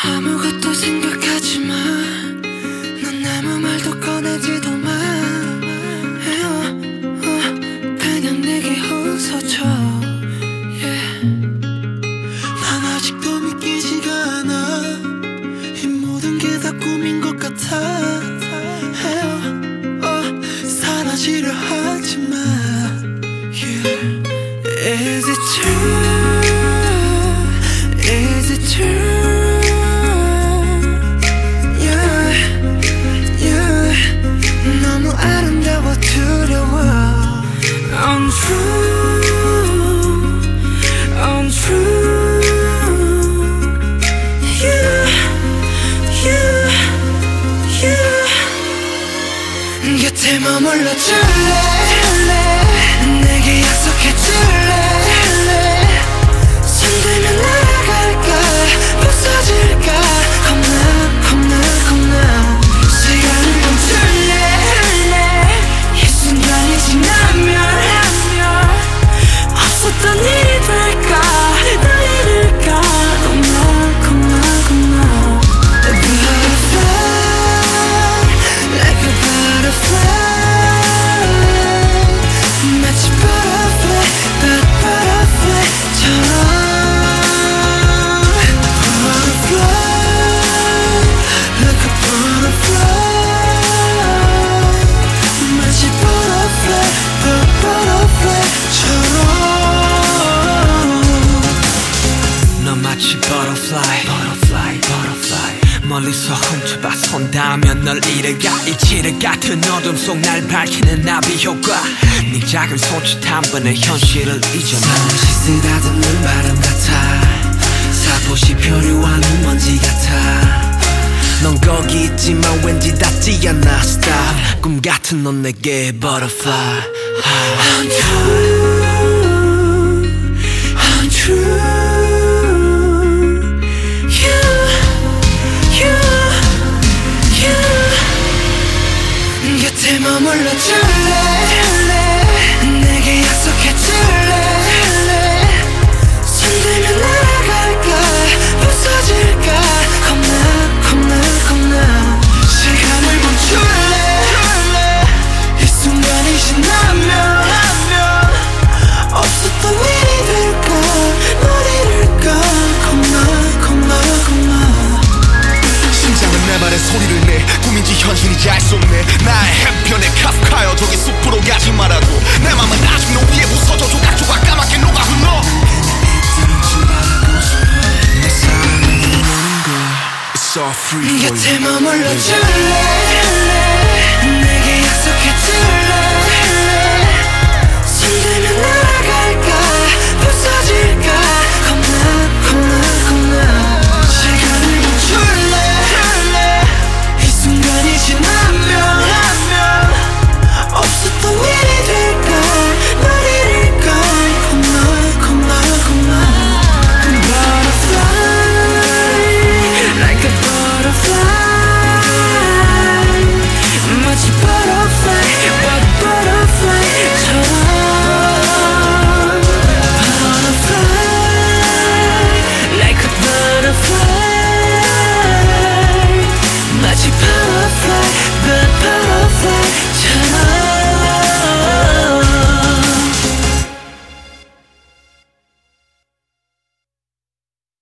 아무것도 생각하지 마. 넌 아무 말도 꺼내지도 마. 그냥 내게 웃어줘. 난 아직도 믿기지가 않아. 이 모든 게 다 꿈인 것 같아. 사라지려 하지 마. Is it true? Is it true? Yeah. 너무 아름다워 두려워. Untrue, untrue. 곁에 머물러 줄래? 내게 약속해 줄래? 손들면 날아갈까? 부서질까? 겁나 시간을 멈출래? 이 순간이 지나면 없었던 일이 될까? 날 잃을까? 겁나 마치 butterfly, butterfly처럼. Butterfly, like a butterfly. 마치 butterfly, butterfly처럼. 너 마치 butterfly, butterfly, butterfly. 멀리서 훔쳐봐 손 닿으면 널 잃어가. 이치를 같은 어둠 속 날 밝히는 나비 효과. 네 작은 손짓 한 번에 현실을 잊어놔. 잠시 쓰다듬는 바람 같아. 살포시 표류한 먼지 같아. 넌 거기 있지만 왠지 닿지 않아. Stop. 꿈 같은 넌 내게 butterfly. Untrue. 곁에 머물러 줄래? 내게 약속해 줄래? 손들면 날아갈까? 부서질까? 겁나 시간을 멈출래? 이 순간이 지나면 없었던 일이 될까? 널 잃을까? 겁나 심장은 내 말에 소리를 내. 꿈인지 현실인지 알 수 없네. 나의 해변에 카프카여 저기 숲으로 가지 말라고. 내 맘은 아직 너 위에 부서져 조각조각 까맣게 녹아 흘러. 내 사랑을 원하는 걸 It's all free for you. 곁에 머물러 줄래?